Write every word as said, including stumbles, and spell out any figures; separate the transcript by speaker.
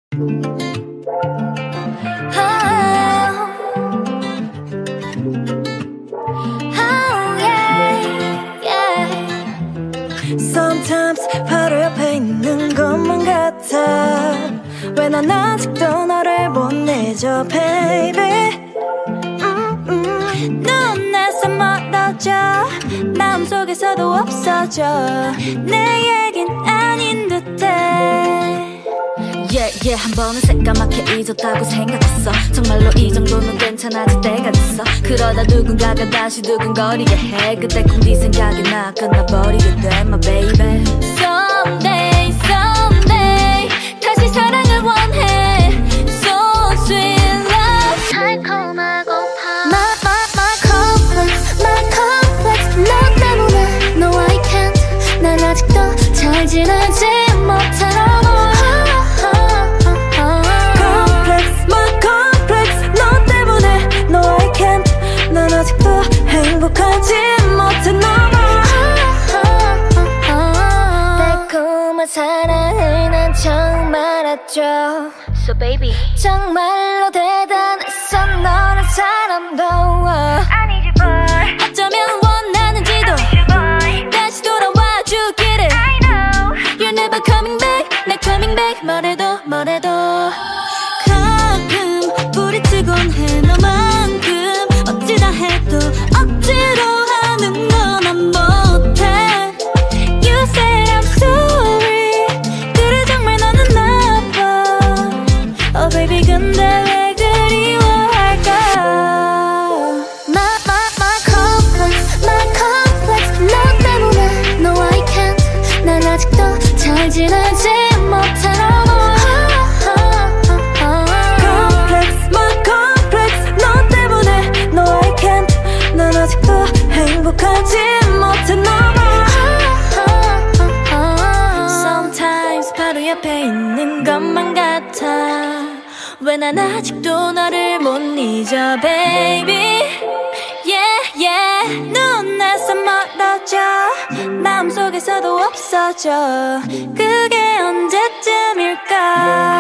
Speaker 1: Sometimes 바로 옆에 있는 것만 같아. 왜 난 아직도 너를 못 잊어 baby. 음, 음. 눈에서 멀어져 마음속에서도 없어져. 내 얘긴 아닌 듯해. Yeah, yeah, 한 번은 새까맣게 잊었다고 생각했어. 정말로 이 정도는 괜찮아질 때가 됐어. 그러다 누군가가 다시 두근거리게 해. 그때 꼭 네 생각이 나 끝나버리게 돼 my baby. Someday, someday 다시 사랑을 원해. So sweet love 달콤하고파.
Speaker 2: My, my, my complex, my complex 너 때문에 No I can't 난 아직도 잘 지내지 못하러
Speaker 1: 행복하지 못해 너무
Speaker 2: 달콤한 사랑을 난 처음 알았죠.
Speaker 3: So baby
Speaker 2: 정말로 대단했어 너란 사람도
Speaker 3: I need you boy.
Speaker 1: 어쩌면 원하는지도 다시 돌아와 주기를.
Speaker 3: I know
Speaker 1: You're never coming back not coming back 뭐래도 뭐래도 가끔 부딪히곤 해 너만큼 어찌다 해도 억지로 하는 건 난 못해. You said I'm sorry 그래 정말 너는 나빠. Oh baby 근데 왜 그리워할까.
Speaker 2: My, my, my complex, my complex 너 때문에 No I can't 난 아직도 잘 지내지 못하러
Speaker 1: Complex, my complex 너 때문에 No I can't 난 아직도 행복하지 못해 너무 Sometimes 바로 옆에 있는 것만 같아. 왜 난 아직도 너를 못 잊어 baby. Yeah yeah 눈에서 멀어져 마음속에서도 없어져. 그게 언제쯤일까.